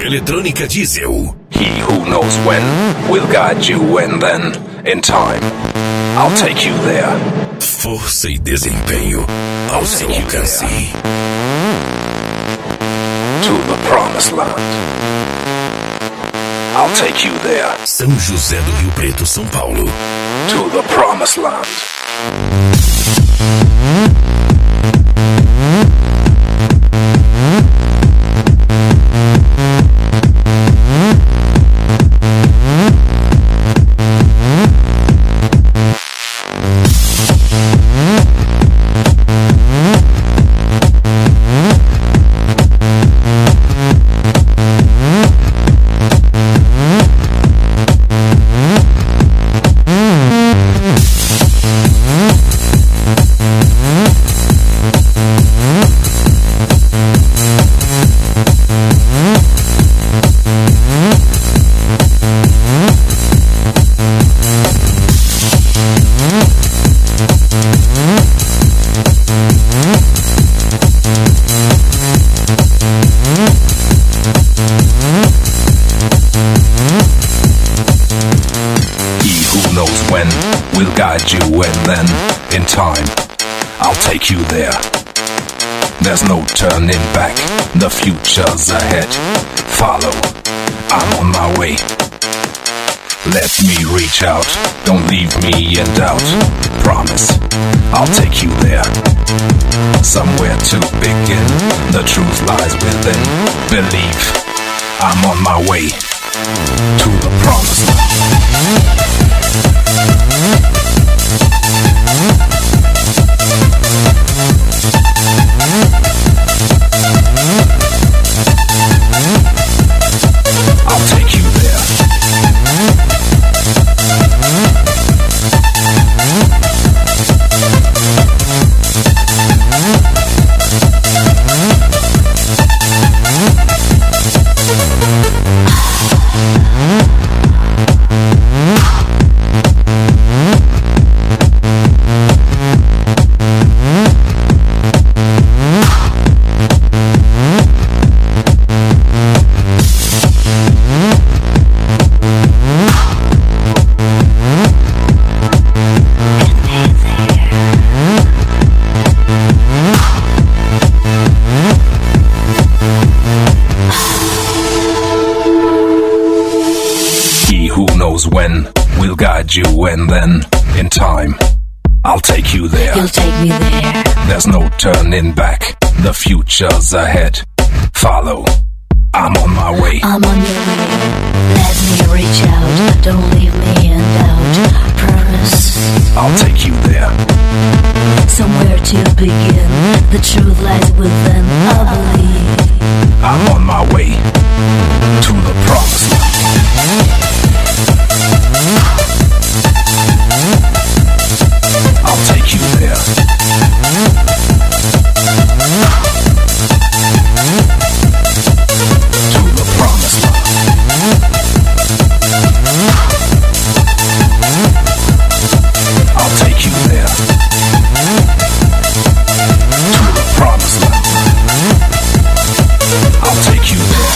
Eletrônica Diesel. He who knows when will guide you, and then, in time, I'll take you there. Força e desempenho ao seu alcance. To the promised land. I'll take you there. São José do Rio Preto, São Paulo. To the promised land. You there. There's no turning back. The future's ahead. Follow. I'm on my way. Let me reach out. Don't leave me in doubt. Promise. I'll take you there. Somewhere to begin. The truth lies within. Believe. I'm on my way to the promised land. I'll take you there. When we'll guide you, and then in time I'll take you there. You'll take me there. There's no turning back. The future's ahead. Follow. I'm on my way. I'm on your way. Let me reach out. Don't leave me in doubt. Promise. I'll take you there. Somewhere to begin. The truth lies within. I believe. I'm on my way to the promised land. I'll take you there. To the promised land. I'll take you there. To the promised land. I'll take you there.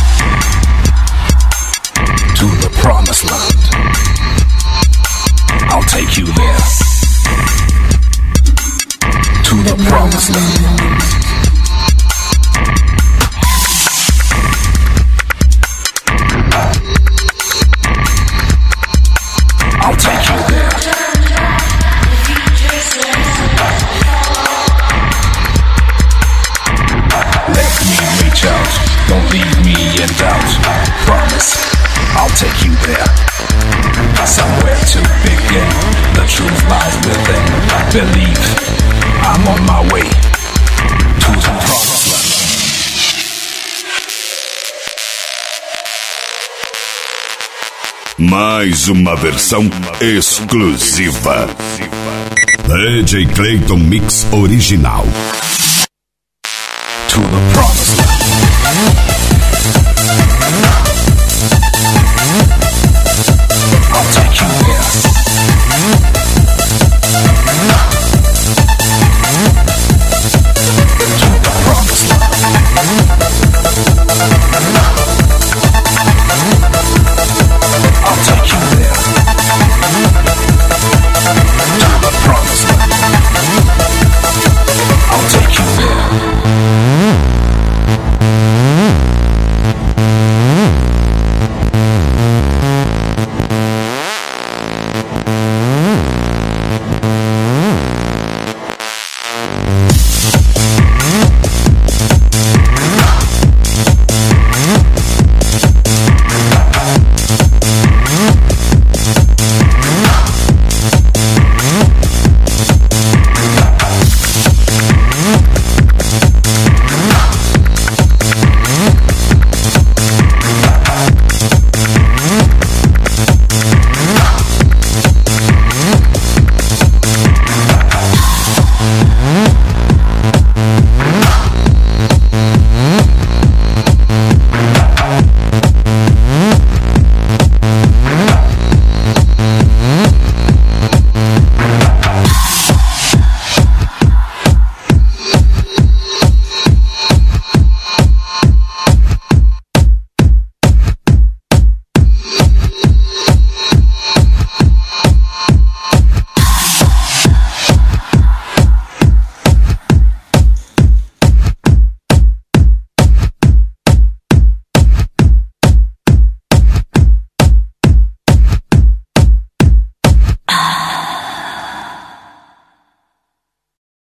To the promised land. I'll take you there. To the promised land. I'll take you there. Let me reach out. Don't leave me in doubt. Promise. I'll take you there. Somewhere to begin. The truth lies within. Believe. I'm on my way to the promised land. Mais uma versão exclusiva. DJ Clayton Mix Original.